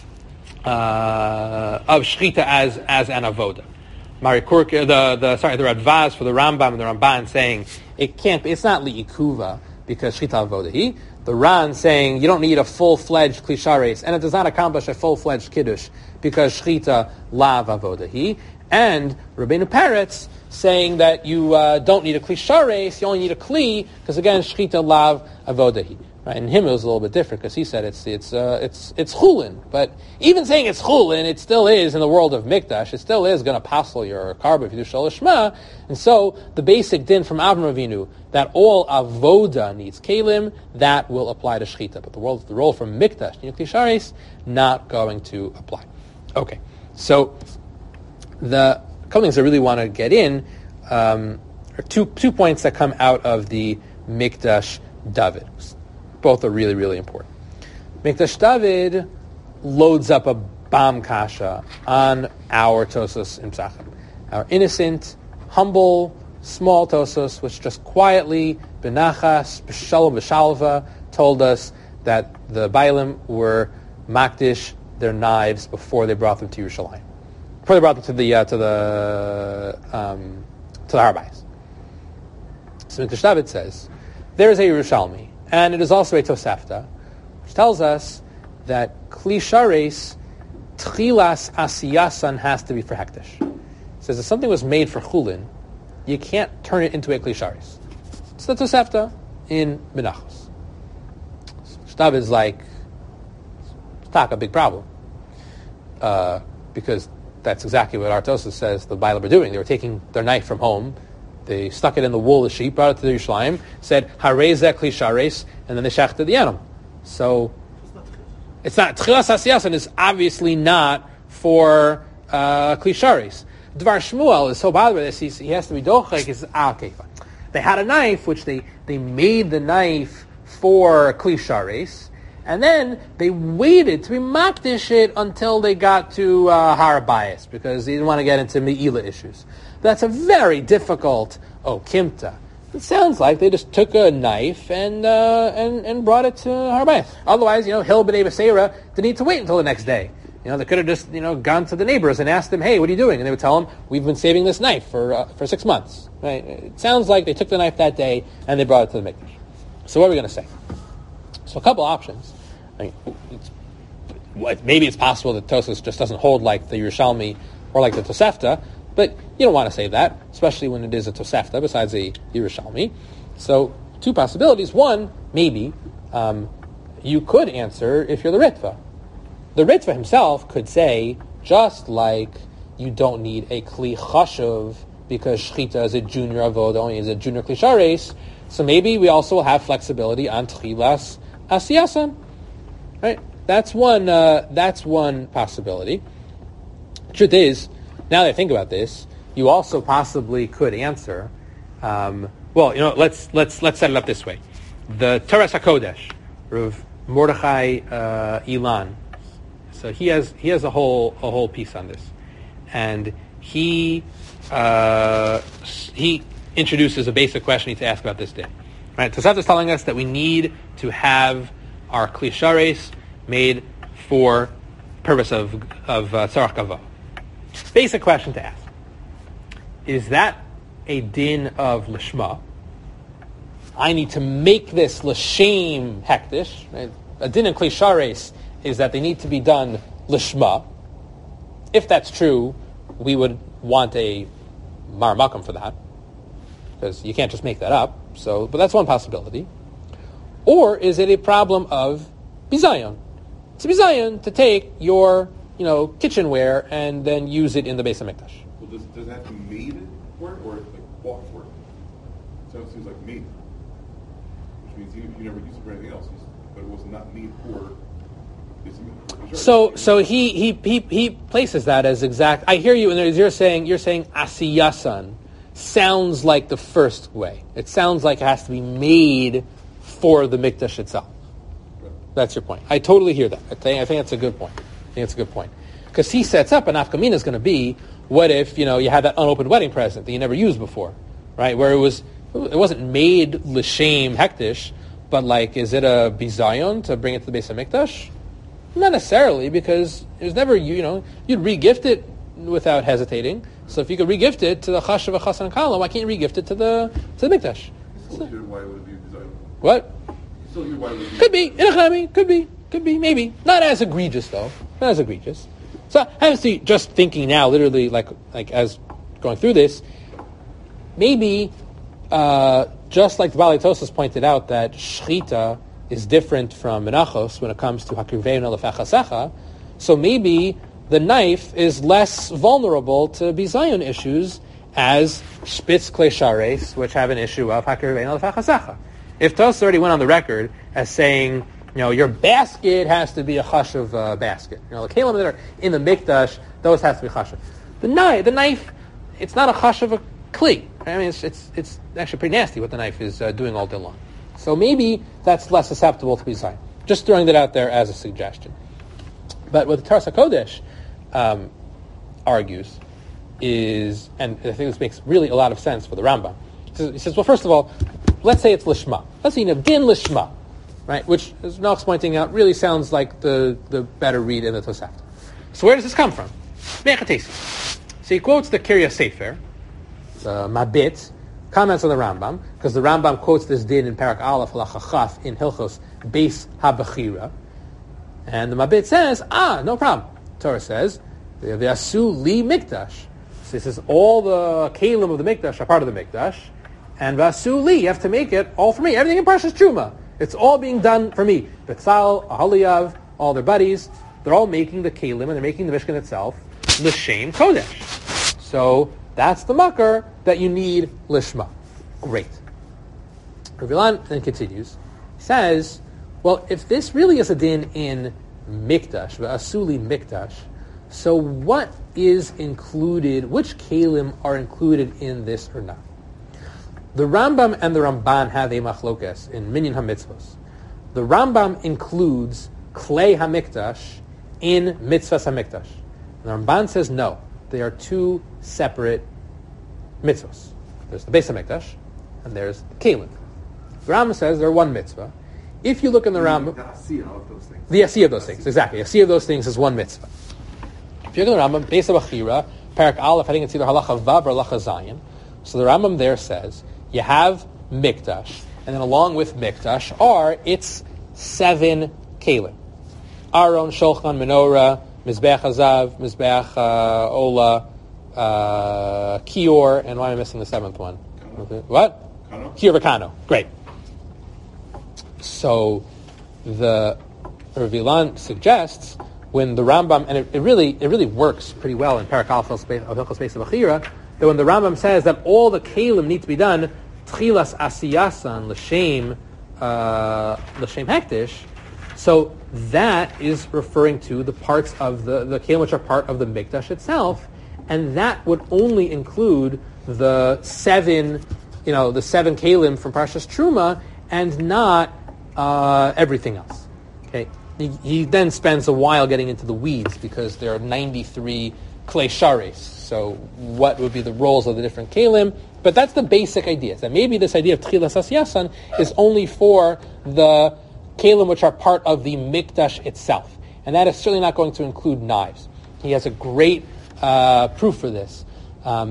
Speaker 1: of Shchita as an Avoda. The Radvaz for the Rambam and the Ramban saying it's not li'ikuva because Shchita Avodahi. The Ran saying you don't need a full-fledged Klishares, and it does not accomplish a full-fledged Kiddush because Shchita Lav Avodahi. And Rabbeinu Peretz saying that you don't need a Klishares, you only need a Kli because again Shchita Lav Avodahi. Right? And him it was a little bit different because he said it's chulin, but even saying it's chulin, it still is in the world of mikdash. It still is going to passel your karba if you do shalosh shema. And so the basic din from Avram Avinu that all avoda needs kalim, that will apply to shchita, but the role from mikdash klishares not going to apply. Okay, so the couple things I really want to get in are two points that come out of the mikdash David. Both are really, really important. Mikdash David loads up a bam kasha on our Tosos in Psachim. Our innocent, humble, small Tosos, which just quietly, benachas, b'shalom, b'shalva, told us that the Bailim were makdish their knives before they brought them to Yerushalayim. Before they brought them to the Har Bayis. So Mikdash David says, there is a Yerushalmi, and it is also a Tosefta, which tells us that Kli Shares, Tchilas Asiyasan has to be for Hektish. It says if something was made for Chulin, you can't turn it into a Kli Shares. It's the Tosefta in Menachos. Shtav is like, it's a big problem. Because that's exactly what Artosis says the Bailam were doing. They were taking their knife from home, they stuck it in the wool of the sheep, brought it to the Yerushalayim, said, Harezeh Kli Shares, and then they shechted the animal. So, it's not, Tchilas Asiyasan is obviously not for Kli Shares. Dvar Shmuel is so bothered by this, he has to be dochek, okay, fine. They had a knife, which they made the knife for Kli Shares, and then they waited to be makdish it until they got to Har Bayis, because they didn't want to get into Me'ila issues. That's a very difficult kimta. It sounds like they just took a knife and brought it to Har Bayis. Otherwise, Hil b'nei Beseira didn't need to wait until the next day. They could have just gone to the neighbors and asked them, "Hey, what are you doing?" And they would tell them, "We've been saving this knife for 6 months." Right? It sounds like they took the knife that day and they brought it to the mikdash. So what are we going to say? So a couple options. Maybe it's possible that Tosfos just doesn't hold like the Yerushalmi or like the Tosefta, but you don't want to say that, especially when it is a Tosefta besides a Yerushalmi. So two possibilities. One, maybe you could answer if you're the Ritva. The Ritva himself could say, just like you don't need a Kli Chashuv because Shchita is a junior Avoda, only is a junior Kli Shares, so maybe we also will have flexibility on Tchilas Asiyasan. Right? That's one possibility. Truth is, now that I think about this, you also possibly could answer. Let's set it up this way: the Teres HaKodesh, Rav Mordechai Ilan. So he has a whole piece on this, and he introduces a basic question we need to ask about this day. Right? Tosefta is telling us that we need to have our Kli Shares made for purpose of Tzarach Gavo. Basic question to ask. is that a din of lishma? I need to make this l'shem hektish. Right? A din in Klei Shares is that they need to be done lishma. If that's true, we would want a mar makam for that, because you can't just make that up. So, but that's one possibility. Or is it a problem of bizayon? It's a bizayon to take your, kitchenware and then use it in the Beis HaMikdash.
Speaker 4: Well, does it have to be made for it, or like bought for it? So it seems like made, which means you never use it for anything else, but it was not made for.
Speaker 1: So he places that as exact. I hear you, and you're saying asiyasan sounds like the first way. It sounds like it has to be made for the mikdash itself.
Speaker 4: Right.
Speaker 1: That's your point. I totally hear that. I think that's a good point. Because he sets up an afkamina is going to be, what if you had that unopened wedding present that you never used before, right? Where it wasn't made l'shem hektish, but is it a bizayon to bring it to the Beis HaMikdash? Not necessarily, because it was never, you'd re-gift it without hesitating. So if you could re-gift it to the chash of a chassan kala, why can't you re-gift it to the mikdash?
Speaker 4: Still here, why would it be designed?
Speaker 1: What?
Speaker 4: Still here, why would it be?
Speaker 1: Could be, in a chami, could be, maybe. Not as egregious, though. Not as egregious. So, obviously, just thinking now, literally, like as going through this, maybe, just like the Baalei Tosfos pointed out, that shchita is different from menachos when it comes to hakriveinu lefechasecha, so maybe the knife is less vulnerable to bizayon issues as spitz Klei Shares, which have an issue of hakriveinu lefechasecha. If Tosfos already went on the record as saying, your basket has to be a chashuv basket. The kelim that are in the mikdash, those have to be chashuv. The knife, it's not a chashuv kli. I mean, it's actually pretty nasty what the knife is doing all day long. So maybe that's less susceptible to bizayon. Just throwing that out there as a suggestion. But what the Taras HaKodesh argues is, and I think this makes really a lot of sense for the Rambam. He says, well, first of all, let's say it's lishma. Let's say din lishma, right? Which, as Noach's pointing out, really sounds like the better read in the Tosafta. So where does this come from? So he quotes the Kiryas Sefer, the Mabit, comments on the Rambam, because the Rambam quotes this din in Parak Aleph Halacha Chaf in Hilchos Beis HaBechira, and the Mabit says, no problem. Torah says, V'asu li mikdash. So he says, all the kelim of the mikdash are part of the mikdash, and V'asu li, you have to make it all for me. Everything in Parshas Truma, it's all being done for me. Betzal, Aholiav, all their buddies, they're all making the kelim, and they're making the Mishkan itself, l'shem kodesh. So that's the makar that you need lishma. Great. Rav Ilan then continues. He says, well, if this really is a din in mikdash, v'asuli mikdash, so what is included, which kelim are included in this or not? The Rambam and the Ramban have a machlokes in Minyan HaMitzvos. The Rambam includes klei HaMikdash in mitzvahs HaMikdash. The Ramban says no. They are two separate mitzvahs. There's the Beis HaMikdash, and there's the kelim. The Rambam says they're one mitzvah. If you look in the Rambam,
Speaker 3: The asiyah of those things.
Speaker 1: the asiyah of those things, exactly. Asiyah of those things is one mitzvah. If you look in the Rambam, Beis HaBechira, Parak Aleph, I think it's either Halacha Vav or Halacha Zayin. So the Rambam there says you have mikdash, and then along with mikdash are its 7 kelim: Aron, Shulchan, Menorah, Mizbeach Hazav, Mizbeach Ola, Kior, and why am I missing the 7th one? Okay. What? Kior v'Kano. Great. So the Rav Ilan suggests when the Rambam, and it really works pretty well in Parak Aleph of Hilchos Beis HaBechira, that when the Rambam says that all the kelim need to be done tchilas asiyasan l'shem hektish, so that is referring to the parts of the kelim which are part of the mikdash itself, and that would only include the 7 kelim from Parshas Truma, and not everything else. Okay, he then spends a while getting into the weeds because there are 93 Klei Shares. So what would be the roles of the different kelim? But that's the basic idea. That maybe this idea of tchilas asiyasan is only for the kelim which are part of the mikdash itself, and that is certainly not going to include knives. He has a great proof for this.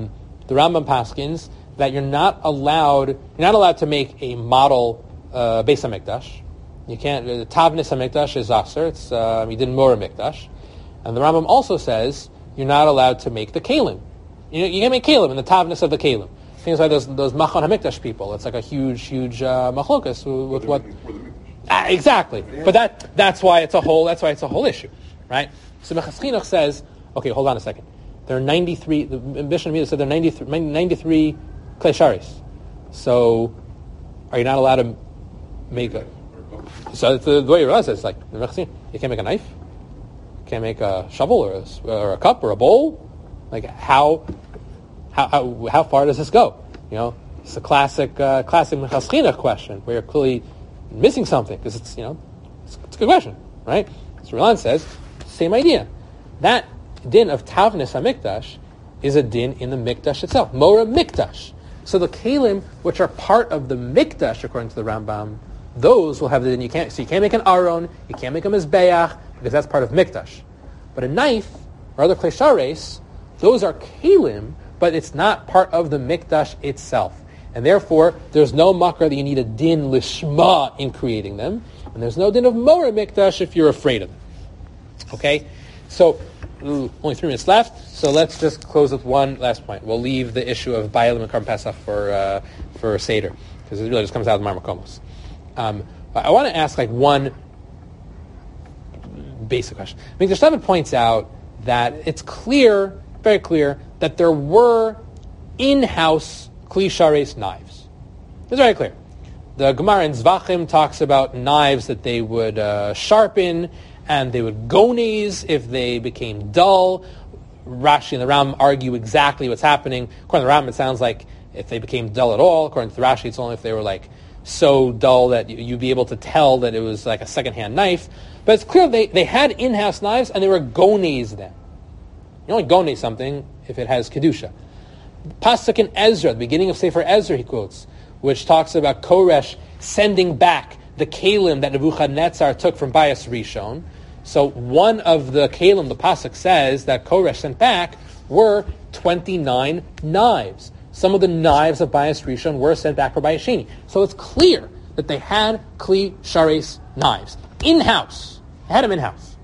Speaker 1: the Rambam paskins that you're not allowed to make a model Beis Hamikdash. You can't. Tavnis Hamikdash is aser. It's you didn't mora mikdash, and the Rambam also says you're not allowed to make the kalim. You can't make kalim in the tavnis of the kalim. Things like those Machon Hamikdash people. It's like a huge machlokas with what. Exactly, but that's why it's a whole issue, right? So Mechas Chinuch says, okay, hold on a second. There are 93. The Mishnah Mida said there are 93 klesharis. So, are you not allowed to make a? So the way you realize it, it's like you can't make a knife, you can't make a shovel or a cup or a bowl. Like how far does this go? It's a classic Mechas Chinuch question where you're clearly missing something because it's a good question, right? So Rilan says same idea. That din of Tavnis HaMikdash is a din in the Mikdash itself, Mora Mikdash. So the Kalim, which are part of the Mikdash, according to the Rambam, those will have the din. You can't make an Aron, you can't make a Mizbeach, because that's part of Mikdash. But a knife, or other Kleshares, those are Kalim, but it's not part of the Mikdash itself. And therefore, there's no makra that you need a din lishma in creating them, and there's no din of Mora Mikdash if you're afraid of them. Okay? So, only 3 minutes left, so let's just close with one last point. We'll leave the issue of Bailim and Karm Pesach for Seder, because it really just comes out of the Marmakomos. But I want to ask one basic question. Mr. Shlevet points out that it's clear, very clear, that there were in-house Kli Shares knives. It's very clear. The Gemara in Zvachim talks about knives that they would sharpen, and they would goneze if they became dull. Rashi and the Ram argue exactly what's happening. According to the Ram, it sounds like if they became dull at all. According to the Rashi, it's only if they were so dull that you'd be able to tell that it was like a second-hand knife. But it's clear they had in-house knives and they were goneze them. You only goneze something if it has kedusha. Pasuk in Ezra, the beginning of Sefer Ezra, he quotes, which talks about Koresh sending back the kalim that Nebuchadnezzar took from Bayas Rishon. So one of the kalim, the pasuk says that Koresh sent back were 29 knives. Some of the knives of Bayas Rishon were sent back for Bayas Sheni. So it's clear that they had Kli Shares knives in-house. They had them in-house.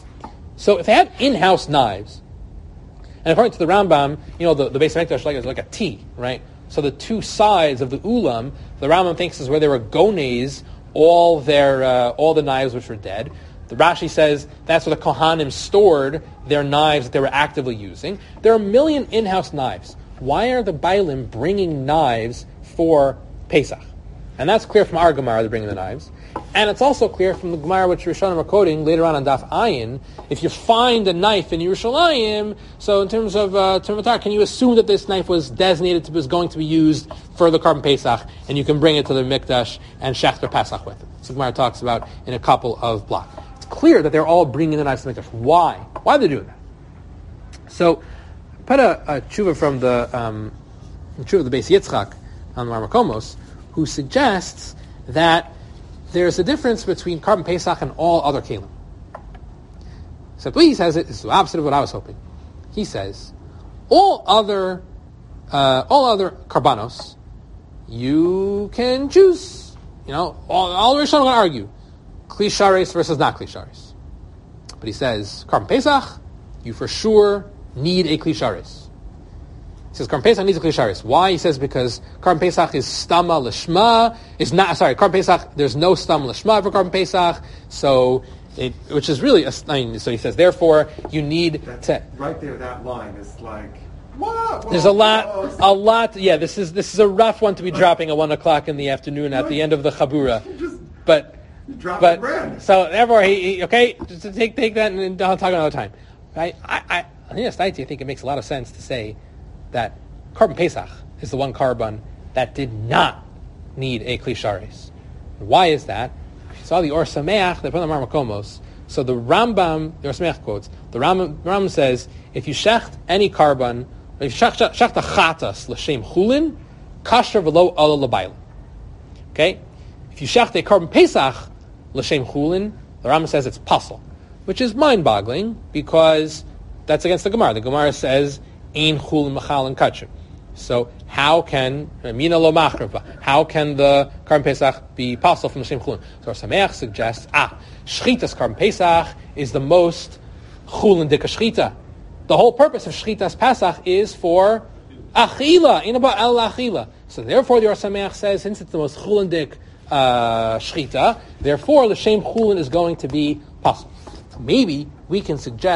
Speaker 1: So if they had in-house knives, and according to the Rambam, the Beis Hamikdash is like a T, right? So the two sides of the ulam, the Rambam thinks is where they were goneze all the knives which were dead. The Rashi says that's where the Kohanim stored their knives that they were actively using. There are a million in-house knives. Why are the Bailim bringing knives for Pesach? And that's clear from our Gemara, they're bringing the knives. And it's also clear from the Gemara which Rishonim are quoting later on Daf Ayin. If you find a knife in Yerushalayim, so in terms of Termatar, can you assume that this knife was designated was going to be used for the Karban Pesach, and you can bring it to the Mikdash and Shechter Pesach with it? So the Gemara talks about in a couple of blocks. It's clear that they're all bringing the knives to the Mikdash. Why? Why are they doing that? So, put a tshuva from the tshuva of the Beis Yitzchak on the Marmakomos, who suggests that there's a difference between Karban Pesach and all other kelim. So the way he says it is the opposite of what I was hoping. He says, all other karbanos, you can choose. All Rishonim are going to argue, Kli Shares versus not Kli Shares. But he says, Karban Pesach, you for sure need a Kli Shares. He says Karban Pesach needs a Kli Shares. Why? He says because Karban Pesach is Stama Lishma. Karban Pesach, there's no Stama Lishma for Karban Pesach, which is really, so he says, therefore, you need to...
Speaker 3: Right there, that line is like... Whoa,
Speaker 1: there's a lot. Yeah, this is a rough one to be dropping at 1 o'clock in the afternoon at the end of the Chabura. But so therefore, just take that and I'll talk another time. I think it makes a lot of sense to say that Karban Pesach is the one Karban that did not need a Kli Shares. Why is that? If you saw the Or Sameach, they put on the Marmakomos. So the Rambam, the Or Sameach quotes, the Rambam says, if you shecht any Karban, if you shecht a chatas l'shem chulin, kasher v'lo ala l'baylim. Okay? If you shecht a Karban Pesach l'shem chulin, the Rambam says it's pasul, which is mind-boggling because that's against the Gemara. The Gemara says, ein chulin machal and kachur. So how can mina lo machrava? How can the Karban Pesach be possible from the same chulin? So our Sameach suggests, shchitas Karban Pesach is the most chulin dika shchita. The whole purpose of shchitas Pesach is for achila, inaba el achila. So therefore, the Or Sameach says, since it's the most chulin dik shchita, therefore the same chulin is going to be possible. Maybe we can suggest